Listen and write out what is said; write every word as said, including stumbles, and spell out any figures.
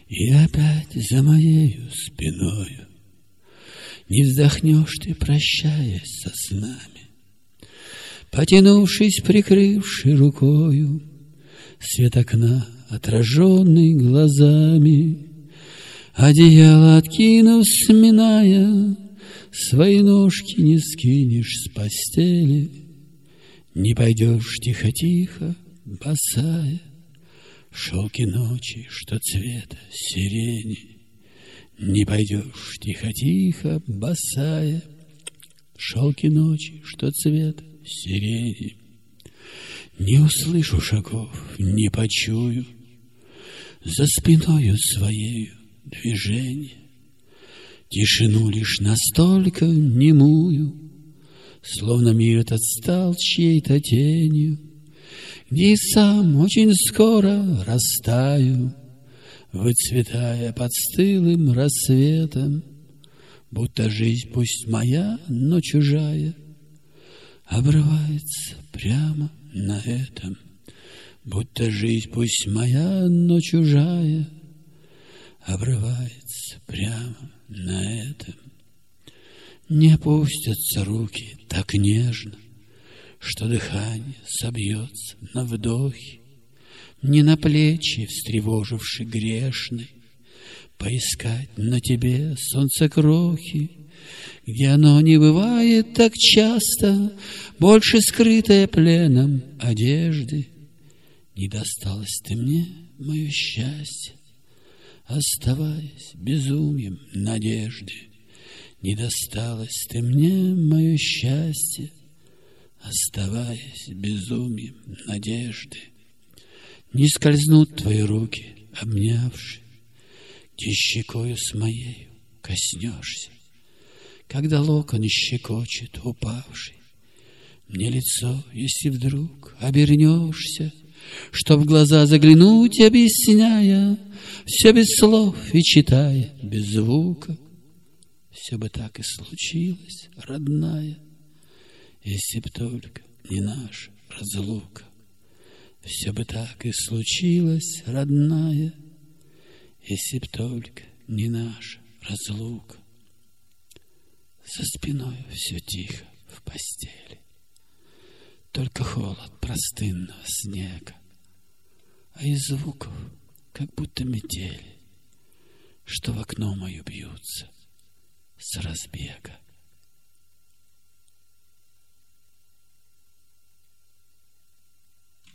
И опять за моею спиною не вздохнешь ты, прощаясь со снами, потянувшись, прикрывши рукою свет окна, отраженный глазами, одеяло откинув, сминая, свои ножки не скинешь с постели, не пойдешь тихо-тихо, босая, в шелке ночи, что цвета сирени. Не пойдешь тихо-тихо, босая, в шелке ночи, что цвета сирени. Не услышу шагов, не почую за спиною своею движение, тишину лишь настолько немую, словно мир этот стал чьей-то тенью, где и сам очень скоро растаю, выцветая под стылым рассветом, будто жизнь пусть моя, но чужая, обрывается прямо на этом. Будто жизнь пусть моя, но чужая, обрывается прямо на этом. Не опустятся руки так нежно, что дыхание собьется на вдохе, не на плечи встревоживши грешный, поискать на тебе солнцекрохи, где оно не бывает так часто, больше скрытое пленом одежды. Не досталось ты мне, мое счастье, оставаясь безумием надежды. Не досталось ты мне, мое счастье, оставаясь безумием надежды. Не скользнут твои руки, обнявши, где щекою с моею коснешься, когда локон щекочет упавший мне лицо, если вдруг обернешься, чтоб в глаза заглянуть, объясняя все без слов и читая без звука. Все бы так и случилось, родная, если б только не наша разлука. Все бы так и случилось, родная, если б только не наша разлука. За спиной все тихо в постели, только холод простынного снега, а из звуков, как будто метели, что в окно мое бьются с разбега.